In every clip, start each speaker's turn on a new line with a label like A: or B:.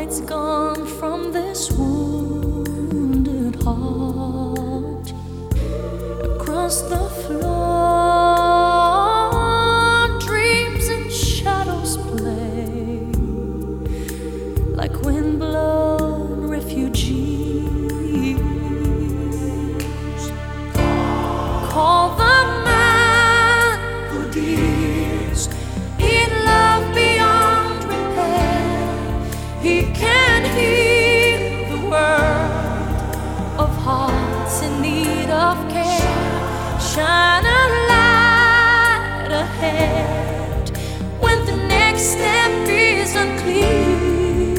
A: it's gone from this wounded heart. Across the floor, dreams and shadows play like wind-blown refugees. Call the man who deals in love beyond repair. He can heal the world of hearts in need of care. Shine a light ahead when the next step is unclear.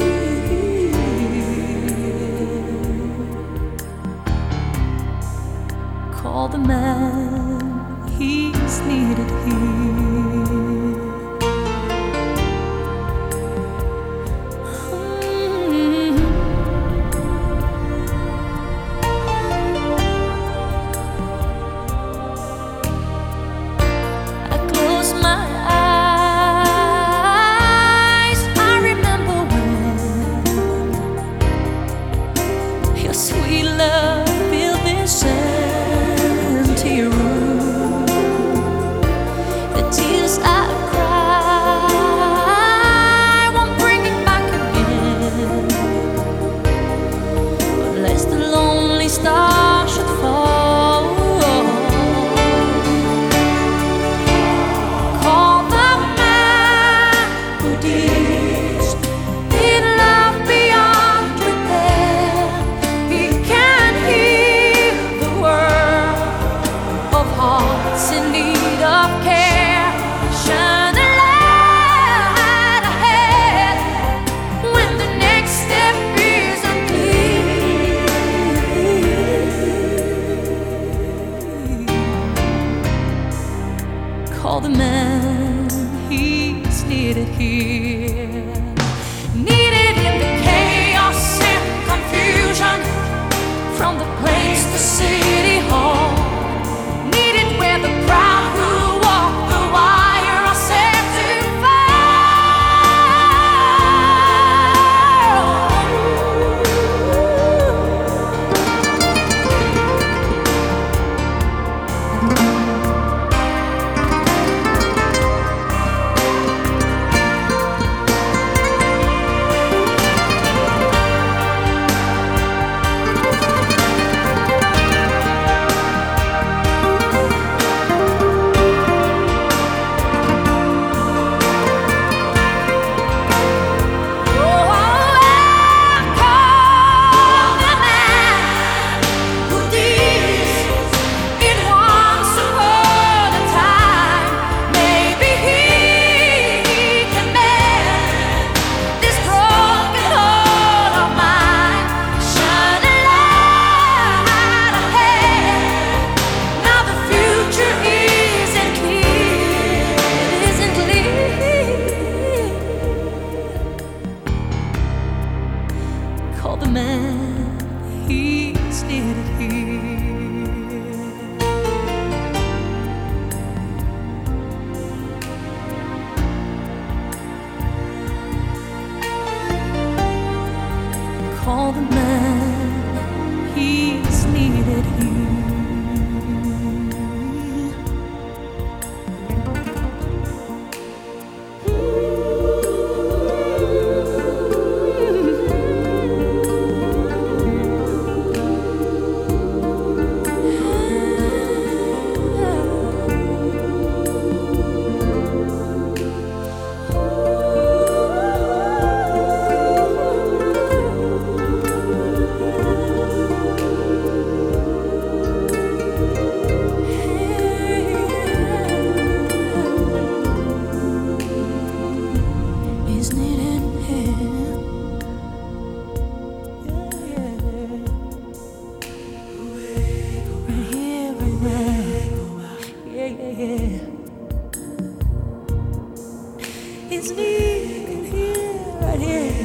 A: Call the man, he's needed here. I close my eyes, I remember when your sweet love filled this empty room. The tears I cry won't bring it back again, unless the lonely star should fall. Call the man who deals in love beyond repair. He can heal the world of hearts in need of care. Shine a light ahead when the next step is unclear. Call the man, he's needed here. Needed in the chaos and confusion, from the place to city hall. Needed where the proud who walk the wire are set to call the man, he's needed here. Call the man, he's needed here. It's needed here, right here.